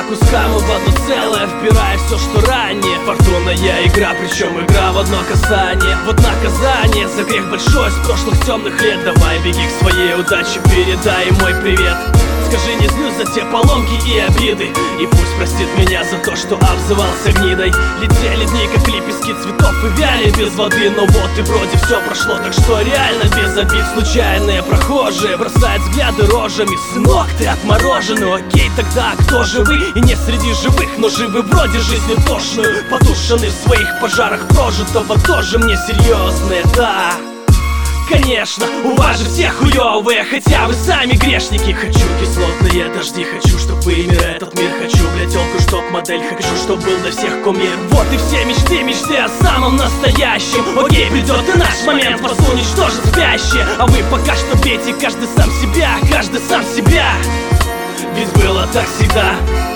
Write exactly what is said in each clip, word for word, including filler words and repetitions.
кускам и в одно целое, вбирая все, что ранее. Фортунная игра, причем игра в одно касание. Вот наказание за грех большой с прошлых темных лет. Давай беги к своей удаче, передай мой привет. Скажи, не злюсь за те поломки и обиды, и пусть простит меня за то, что обзывался гнидой. Летели дни, как лепестки цветов, и вяли без воды. Но вот и вроде все прошло, так что реально без обид. Случайные прохожие бросают взгляды рожами. Сынок, ты отмороженный, окей, тогда кто же вы? И не среди живых, но живы вроде жизнью тошную. Потушены в своих пожарах прожитого, тоже мне серьезные, да. Конечно, у вас же все хуёвые, хотя вы сами грешники. Хочу кислотные дожди, хочу, чтоб вымер этот мир. Хочу, блядь, телку, чтоб модель, хочу, чтоб был для всех кумир. Вот и все мечты, мечты о самом настоящем. Окей, придет и наш момент, вас уничтожит спящие. А вы пока что бейте каждый сам себя, каждый сам себя. Ведь было так всегда.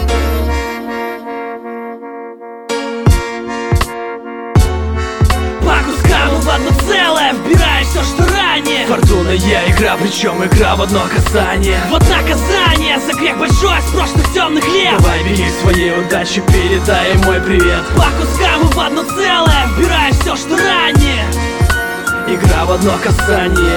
В одно целое, вбирая все, что ранее. Фортунная игра, причем игра в одно касание. Вот наказание за грех большой с прошлых темных лет. Давай беги к своей удаче, передай мой привет. По кускам и в одно целое, вбирая все, что ранее. Игра в одно касание.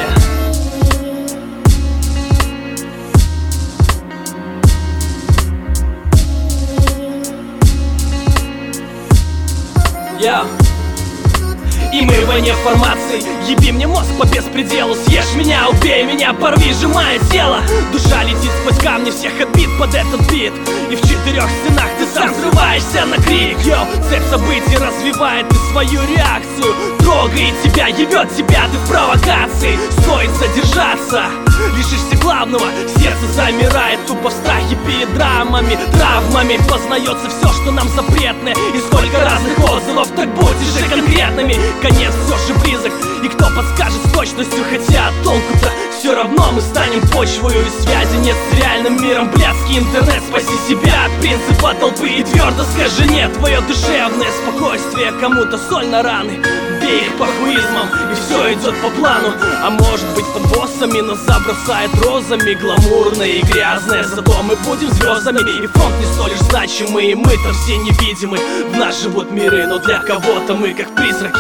Я И мы войне формаций. Еби мне мозг по беспределу, съешь меня, убей меня, порви, сжимая тело. Душа летит сквозь камни всех отбит под этот бит. И в четырех стенах ты сам взрываешься на крик. Йоу, цепь событий развивает и свою реакцию. Трогает тебя, ебет тебя, ты в провокации. Стоит задержаться, лишишься главного. Сердце замирает тупо в страхе перед драмами, травмами. Познается все, что нам запретно. И сколько разных отзывов, так будьте же конкретными. Конец все же близок, и кто подскажет с точностью? Хотя толку-то все равно, мы станем почвою. И связи нет с реальным миром. Блядский интернет, спаси себя от принципа толпы. И твердо скажи нет, твое душевное спокойствие кому-то соль на раны. Бей их похуизмом, и все идет по плану. А может быть под боссами нас забросает розами. Гламурное и грязное, зато мы будем звездами. И фронт не столь лишь значимый, и мы-то все невидимы. В нас живут миры, но для кого-то мы как призраки.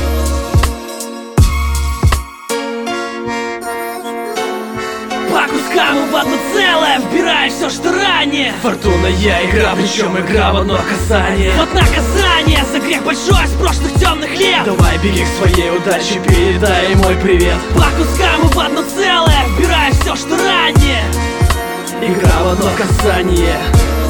По кускам и в одно целое, вбирая все, что ранее. Фортунная игра, причем игра в одно касание. Вот наказание за грех большой с прошлых темных лет. Давай беги к своей удаче, передай мой привет. По кускам и в одно целое, вбирая все, что ранее. Игра в одно касание.